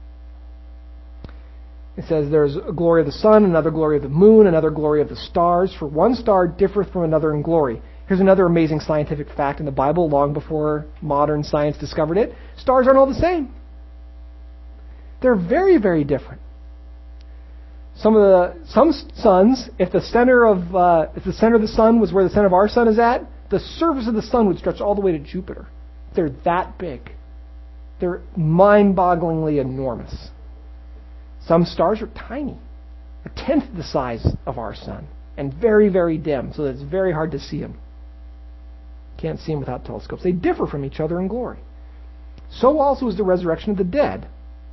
It says there's a glory of the sun, another glory of the moon, another glory of the stars. For one star differeth from another in glory. Here's another amazing scientific fact in the Bible, long before modern science discovered it. Stars aren't all the same. They're very, very different. Some suns, if the center of the sun was where the center of our sun is at, the surface of the sun would stretch all the way to Jupiter. They're that big. They're mind-bogglingly enormous. Some stars are tiny, a tenth the size of our sun, and very, very dim, so that it's very hard to see them. Can't see them without telescopes. They differ from each other in glory. So also is the resurrection of the dead.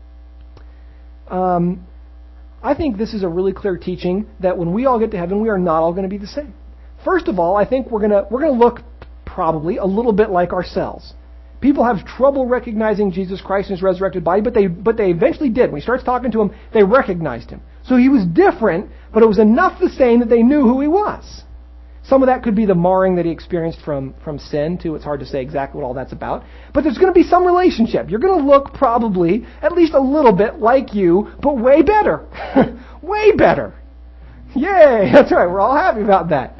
I think this is a really clear teaching that when we all get to heaven, we are not all going to be the same. First of all, I think we're going to look probably a little bit like ourselves. People have trouble recognizing Jesus Christ in His resurrected body, but they eventually did. When He starts talking to them, they recognized Him. So He was different, but it was enough the same that they knew who He was. Some of that could be the marring that He experienced from sin, too. It's hard to say exactly what all that's about. But there's going to be some relationship. You're going to look probably at least a little bit like you, but way better. Way better. Yay! That's right. We're all happy about that.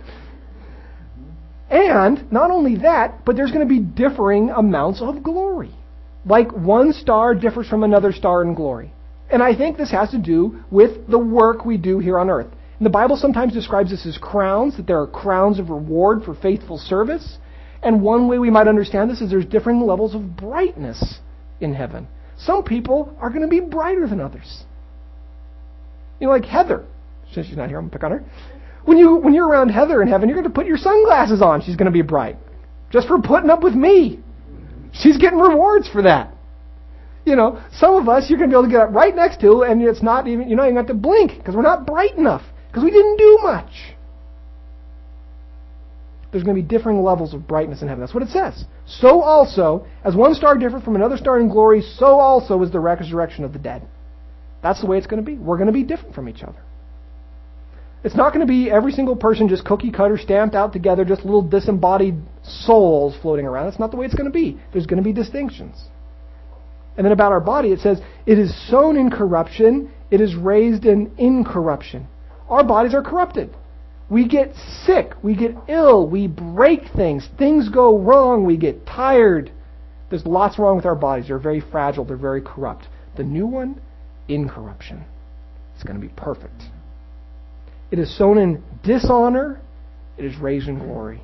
And not only that, but there's going to be differing amounts of glory. Like one star differs from another star in glory. And I think this has to do with the work we do here on earth. And the Bible sometimes describes this as crowns, that there are crowns of reward for faithful service. And one way we might understand this is there's different levels of brightness in heaven. Some people are going to be brighter than others. Like Heather. Since she's not here, I'm going to pick on her. When you're around Heather in heaven, you're going to put your sunglasses on. She's going to be bright. Just for putting up with me. She's getting rewards for that. Some of us you're going to be able to get up right next to, and you're not even going to have to blink because we're not bright enough. Because we didn't do much. There's going to be differing levels of brightness in heaven. That's what it says. So also, as one star differeth from another star in glory, so also is the resurrection of the dead. That's the way it's going to be. We're going to be different from each other. It's not going to be every single person just cookie cutter stamped out together, just little disembodied souls floating around. That's not the way it's going to be. There's going to be distinctions. And then about our body, it says, it is sown in corruption, it is raised in incorruption. Our bodies are corrupted. We get sick. We get ill. We break things. Things go wrong. We get tired. There's lots wrong with our bodies. They're very fragile. They're very corrupt. The new one, incorruption. It's going to be perfect. It is sown in dishonor. It is raised in glory.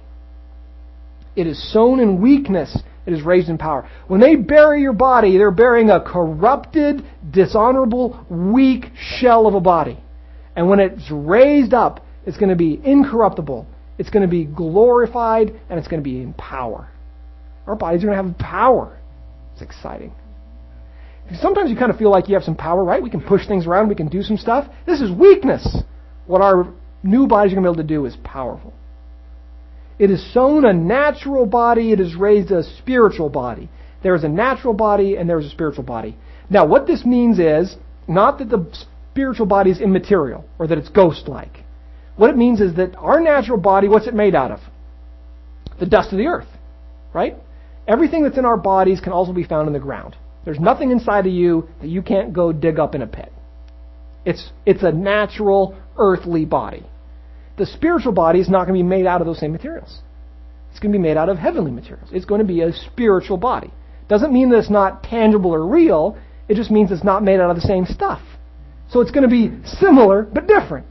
It is sown in weakness. It is raised in power. When they bury your body, they're burying a corrupted, dishonorable, weak shell of a body. And when it's raised up, it's going to be incorruptible. It's going to be glorified, and it's going to be in power. Our bodies are going to have power. It's exciting. Sometimes you kind of feel like you have some power, right? We can push things around. We can do some stuff. This is weakness. What our new bodies are going to be able to do is powerful. It is sown a natural body. It is raised a spiritual body. There is a natural body, and there is a spiritual body. Now, what this means is not that the spiritual body is immaterial or that it's ghost-like. What it means is that our natural body, what's it made out of? The dust of the earth, right? Everything that's in our bodies can also be found in the ground. There's nothing inside of you that you can't go dig up in a pit. It's a natural, earthly body. The spiritual body is not going to be made out of those same materials. It's going to be made out of heavenly materials. It's going to be a spiritual body. Doesn't mean that it's not tangible or real. It just means it's not made out of the same stuff. So it's going to be similar, but different.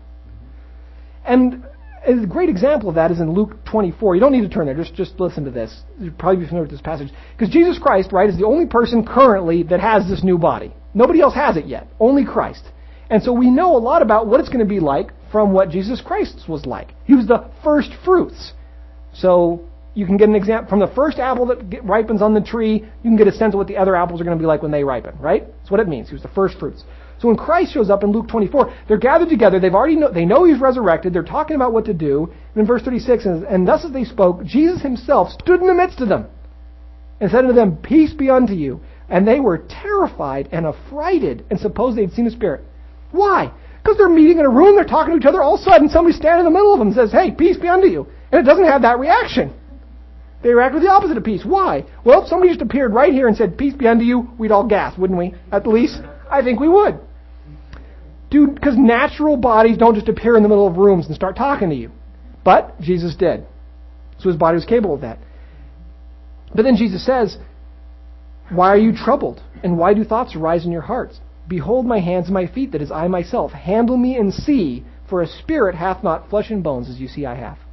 And a great example of that is in Luke 24. You don't need to turn there. Just listen to this. You'll probably be familiar with this passage. Because Jesus Christ, right, is the only person currently that has this new body. Nobody else has it yet. Only Christ. And so we know a lot about what it's going to be like from what Jesus Christ was like. He was the first fruits. So you can get an example from the first apple that ripens on the tree. You can get a sense of what the other apples are going to be like when they ripen, right? That's what it means. He was the first fruits. So when Christ shows up in Luke 24, they're gathered together. They know he's resurrected. They're talking about what to do. And in verse 36, and thus as they spoke, Jesus himself stood in the midst of them and said unto them, Peace be unto you. And they were terrified and affrighted and supposed they'd seen a spirit. Why? Because they're meeting in a room, they're talking to each other, all of a sudden somebody standing in the middle of them and says, Hey, peace be unto you. And it doesn't have that reaction. They react with the opposite of peace. Why? Well, if somebody just appeared right here and said, Peace be unto you, we'd all gasp, wouldn't we? At least, I think we would. Dude, because natural bodies don't just appear in the middle of rooms and start talking to you. But Jesus did. So his body was capable of that. But then Jesus says, Why are you troubled? And why do thoughts arise in your hearts? Behold my hands and my feet, that is I myself. Handle me and see, for a spirit hath not flesh and bones, as you see I have.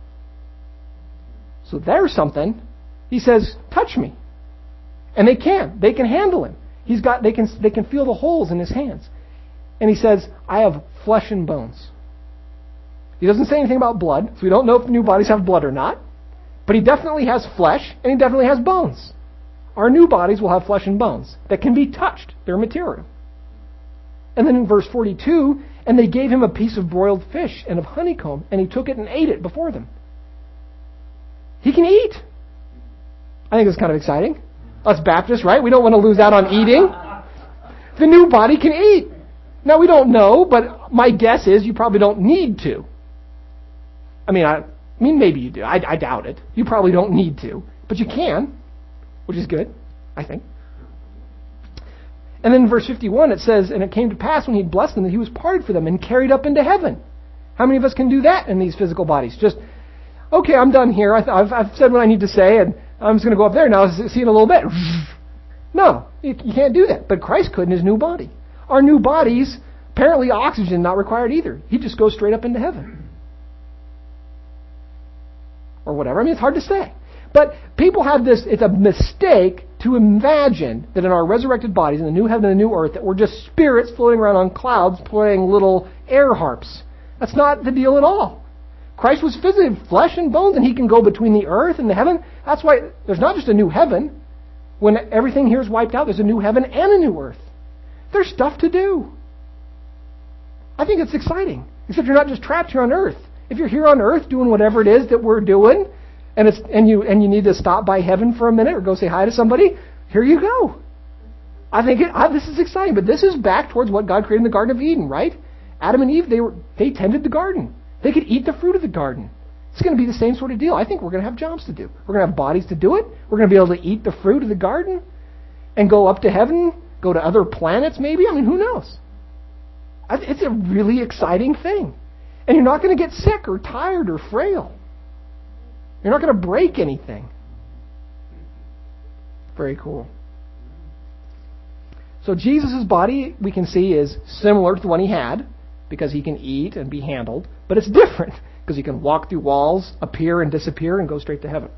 So there's something. He says, touch me. And they can. They can handle him. They can feel the holes in his hands. And he says, I have flesh and bones. He doesn't say anything about blood, so we don't know if the new bodies have blood or not. But he definitely has flesh, and he definitely has bones. Our new bodies will have flesh and bones that can be touched. They're material. And then in verse 42, and they gave him a piece of broiled fish and of honeycomb, and he took it and ate it before them. He can eat. I think it's kind of exciting. Us Baptists, right? We don't want to lose out on eating. The new body can eat. Now, we don't know, but my guess is you probably don't need to. I mean, maybe you do. I doubt it. You probably don't need to. But you can, which is good, I think. And then in verse 51 it says, And it came to pass when he had blessed them that he was parted for them and carried up into heaven. How many of us can do that in these physical bodies? Just, okay, I'm done here. I've said what I need to say, and I'm just going to go up there now. See you in a little bit. No, you can't do that. But Christ could in his new body. Our new bodies, apparently oxygen not required either. He just goes straight up into heaven. Or whatever. I mean, it's hard to say. But people have this, it's a mistake to imagine that in our resurrected bodies, in the new heaven and the new earth, that we're just spirits floating around on clouds playing little air harps. That's not the deal at all. Christ was physically flesh and bones, and he can go between the earth and the heaven. That's why there's not just a new heaven. When everything here is wiped out, there's a new heaven and a new earth. There's stuff to do. I think it's exciting. Except you're not just trapped here on earth. If you're here on earth doing whatever it is that we're doing, and you need to stop by heaven for a minute or go say hi to somebody, here you go. I think this is exciting, but this is back towards what God created in the Garden of Eden, right? Adam and Eve, they tended the garden. They could eat the fruit of the garden. It's going to be the same sort of deal. I think we're going to have jobs to do. We're going to have bodies to do it. We're going to be able to eat the fruit of the garden and go up to heaven, go to other planets maybe. I mean, who knows? It's a really exciting thing. And you're not going to get sick or tired or frail. You're not going to break anything. Very cool. So Jesus' body, we can see, is similar to the one he had because he can eat and be handled. But it's different because he can walk through walls, appear and disappear, and go straight to heaven.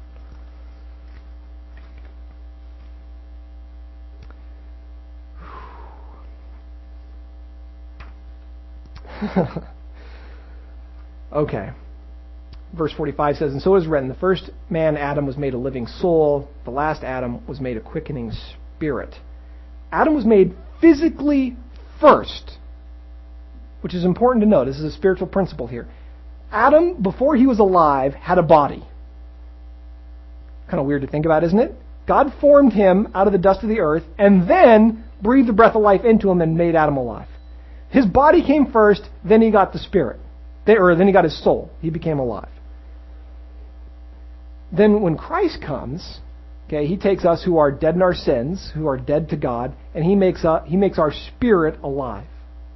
Okay. Verse 45 says, And so it is written, the first man, Adam, was made a living soul. The last Adam was made a quickening spirit. Adam was made physically first, which is important to note. This is a spiritual principle here. Adam, before he was alive, had a body. Kind of weird to think about, isn't it? God formed him out of the dust of the earth and then breathed the breath of life into him and made Adam alive. His body came first, then he got the spirit. Then he got his soul. He became alive. Then when Christ comes, okay, he takes us who are dead in our sins, who are dead to God, and he makes our spirit alive.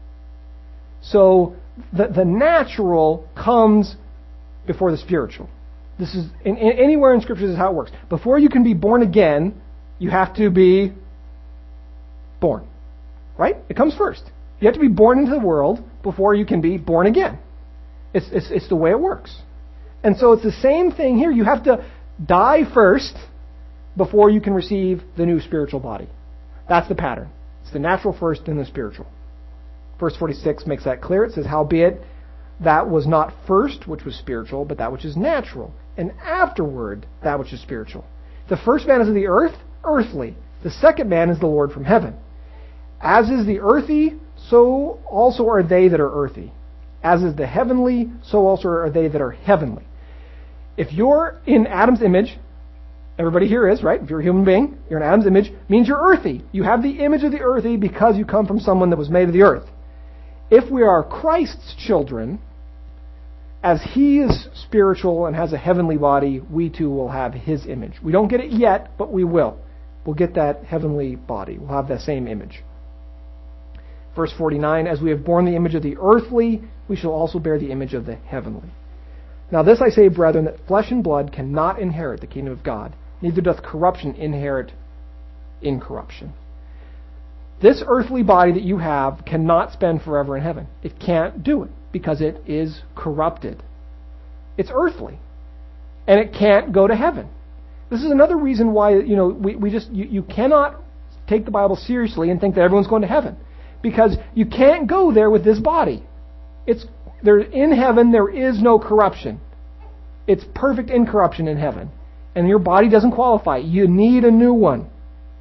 So the natural comes before the spiritual. This is anywhere in Scripture, this is how it works. Before you can be born again, you have to be born. Right? It comes first. You have to be born into the world before you can be born again. It's the way it works. And so it's the same thing here. You have to die first before you can receive the new spiritual body. That's the pattern. It's the natural first, then the spiritual. Verse 46 makes that clear. It says, Howbeit, that was not first which was spiritual, but that which is natural, and afterward that which is spiritual. The first man is of the earth, earthly. The second man is the Lord from heaven. As is the earthy, so also are they that are earthy. As is the heavenly, so also are they that are heavenly. If you're in Adam's image, everybody here is, right? If you're a human being, you're in Adam's image, means you're earthy. You have the image of the earthy because you come from someone that was made of the earth. If we are Christ's children, as he is spiritual and has a heavenly body, we too will have his image. We don't get it yet, but we will. We'll get that heavenly body. We'll have that same image. Verse 49, as we have borne the image of the earthly, we shall also bear the image of the heavenly. Now this I say, brethren, that flesh and blood cannot inherit the kingdom of God, neither doth corruption inherit incorruption. This earthly body that you have cannot spend forever in heaven. It can't do it because it is corrupted. It's earthly. And it can't go to heaven. This is another reason why, you cannot take the Bible seriously and think that everyone's going to heaven. Because you can't go there with this body. In heaven there is no corruption. It's perfect incorruption in heaven. And your body doesn't qualify. You need a new one.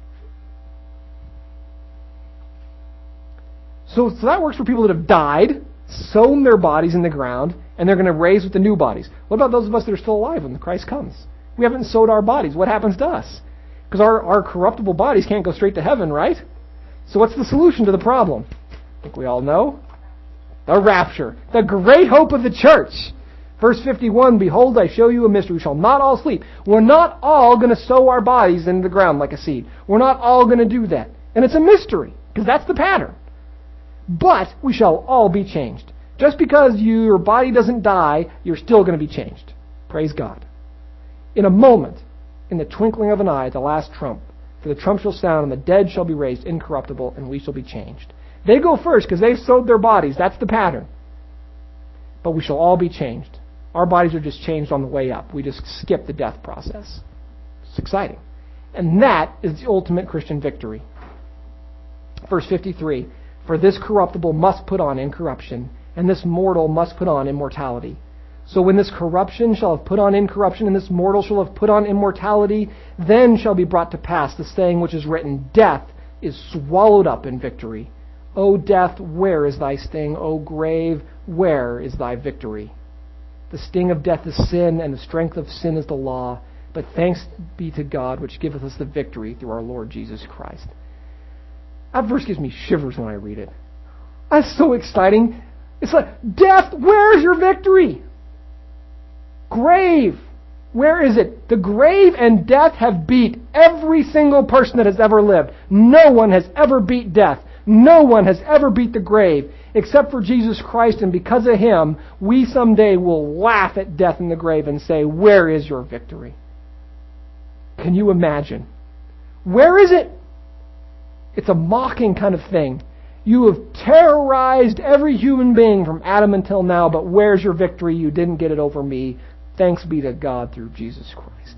So that works for people that have died, sown their bodies in the ground, and they're going to raise with the new bodies. What about those of us that are still alive when Christ comes? We haven't sowed our bodies. What happens to us? Because our corruptible bodies can't go straight to heaven, right? So what's the solution to the problem? I think we all know. The rapture. The great hope of the church. Verse 51, behold, I show you a mystery. We shall not all sleep. We're not all going to sow our bodies into the ground like a seed. We're not all going to do that. And it's a mystery, because that's the pattern. But we shall all be changed. Just because your body doesn't die, you're still going to be changed. Praise God. In a moment, in the twinkling of an eye, the last trump, for the trump shall sound, and the dead shall be raised incorruptible, and we shall be changed. They go first because they've sowed their bodies. That's the pattern. But we shall all be changed. Our bodies are just changed on the way up. We just skip the death process. It's exciting. And that is the ultimate Christian victory. Verse 53, for this corruptible must put on incorruption, and this mortal must put on immortality. So when this corruption shall have put on incorruption, and this mortal shall have put on immortality, then shall be brought to pass the saying which is written, death is swallowed up in victory. O death, where is thy sting? O grave, where is thy victory? The sting of death is sin, and the strength of sin is the law. But thanks be to God, which giveth us the victory through our Lord Jesus Christ. That verse gives me shivers when I read it. That's so exciting. It's like, death, where's your victory? Grave, where is it? The grave and death have beat every single person that has ever lived. No one has ever beat death. No one has ever beat the grave except for Jesus Christ, and because of him, we someday will laugh at death in the grave and say, where is your victory? Can you imagine? Where is it? It's a mocking kind of thing. You have terrorized every human being from Adam until now, but where's your victory? You didn't get it over me. Thanks be to God through Jesus Christ.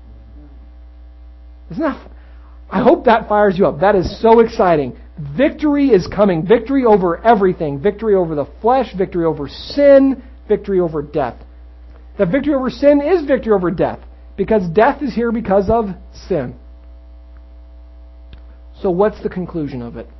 Isn't that? I hope that fires you up. That is so exciting. Victory is coming. Victory over everything. Victory over the flesh. Victory over sin. Victory over death. The victory over sin is victory over death, because death is here because of sin. So what's the conclusion of it?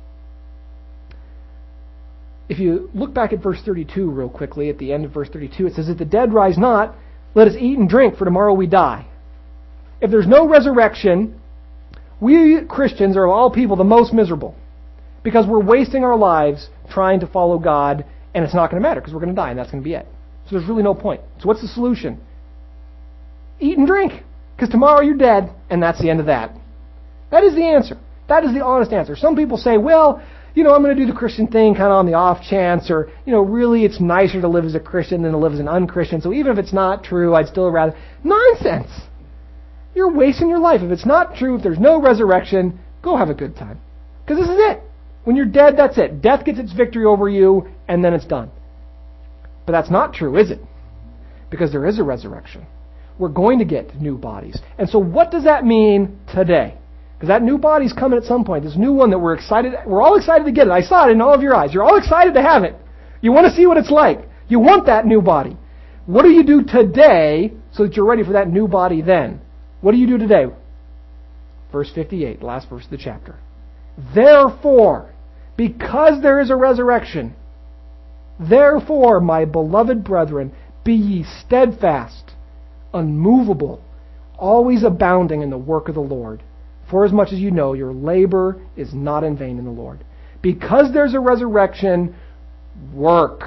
If you look back at verse 32 real quickly, at the end of verse 32, it says, if the dead rise not, let us eat and drink, for tomorrow we die. If there's no resurrection, we Christians are of all people the most miserable, because we're wasting our lives trying to follow God, and it's not going to matter because we're going to die, and that's going to be it. So there's really no point. So what's the solution? Eat and drink, because tomorrow you're dead, and that's the end of that. That is the answer. That is the honest answer. Some people say, well, I'm going to do the Christian thing kind of on the off chance, or, really it's nicer to live as a Christian than to live as an unchristian, so even if it's not true, I'd still rather... Nonsense! You're wasting your life. If it's not true, if there's no resurrection, go have a good time. Because this is it. When you're dead, that's it. Death gets its victory over you, and then it's done. But that's not true, is it? Because there is a resurrection. We're going to get new bodies. And so what does that mean today? Because that new body's coming at some point. This new one that we're all excited to get it. I saw it in all of your eyes. You're all excited to have it. You want to see what it's like. You want that new body. What do you do today so that you're ready for that new body then? What do you do today? Verse 58, the last verse of the chapter. Therefore, because there is a resurrection, therefore, my beloved brethren, be ye steadfast, unmovable, always abounding in the work of the Lord. For as much as you know, your labor is not in vain in the Lord. Because there's a resurrection, work.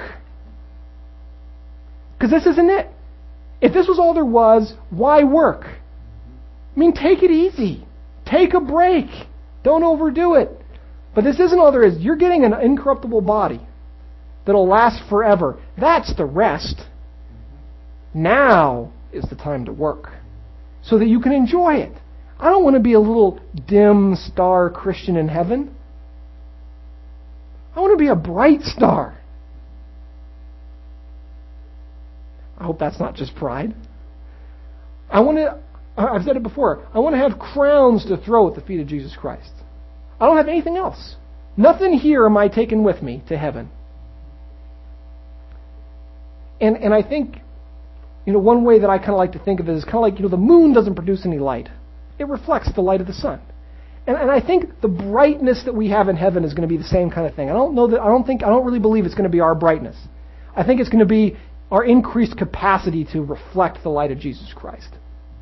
Because this isn't it. If this was all there was, why work? I mean, take it easy. Take a break. Don't overdo it. But this isn't all there is. You're getting an incorruptible body that'll last forever. That's the rest. Now is the time to work so that you can enjoy it. I don't want to be a little dim star Christian in heaven. I want to be a bright star. I hope that's not just pride. I've said it before, I want to have crowns to throw at the feet of Jesus Christ. I don't have anything else. Nothing here am I taking with me to heaven. And I think, one way that I kind of like to think of it is kind of like, the moon doesn't produce any light. It reflects the light of the sun. And I think the brightness that we have in heaven is going to be the same kind of thing. I don't really believe it's going to be our brightness. I think it's going to be our increased capacity to reflect the light of Jesus Christ.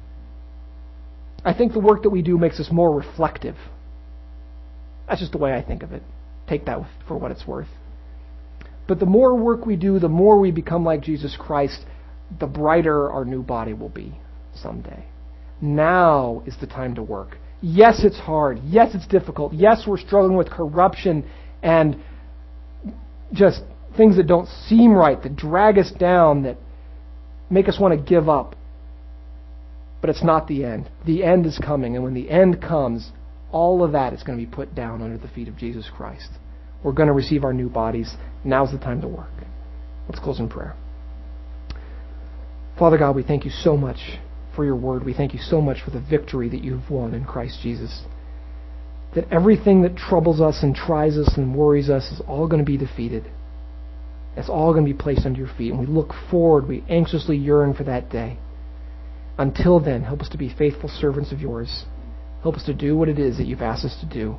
I think the work that we do makes us more reflective. That's just the way I think of it. Take that for what it's worth. But the more work we do, the more we become like Jesus Christ, the brighter our new body will be someday. Now is the time to work. Yes, it's hard. Yes, it's difficult. Yes, we're struggling with corruption and just things that don't seem right, that drag us down, that make us want to give up. But it's not the end. The end is coming, and when the end comes, all of that is going to be put down under the feet of Jesus Christ. We're going to receive our new bodies. Now's the time to work. Let's close in prayer. Father God, we thank you so much for your word. We thank you so much for the victory that you've won in Christ Jesus. That everything that troubles us and tries us and worries us is all going to be defeated. It's all going to be placed under your feet. And we look forward, we anxiously yearn for that day. Until then, help us to be faithful servants of yours. Help us to do what it is that you've asked us to do.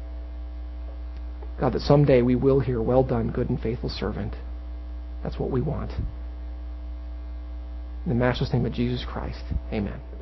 God, that someday we will hear, well done, good and faithful servant. That's what we want. In the matchless name of Jesus Christ, amen.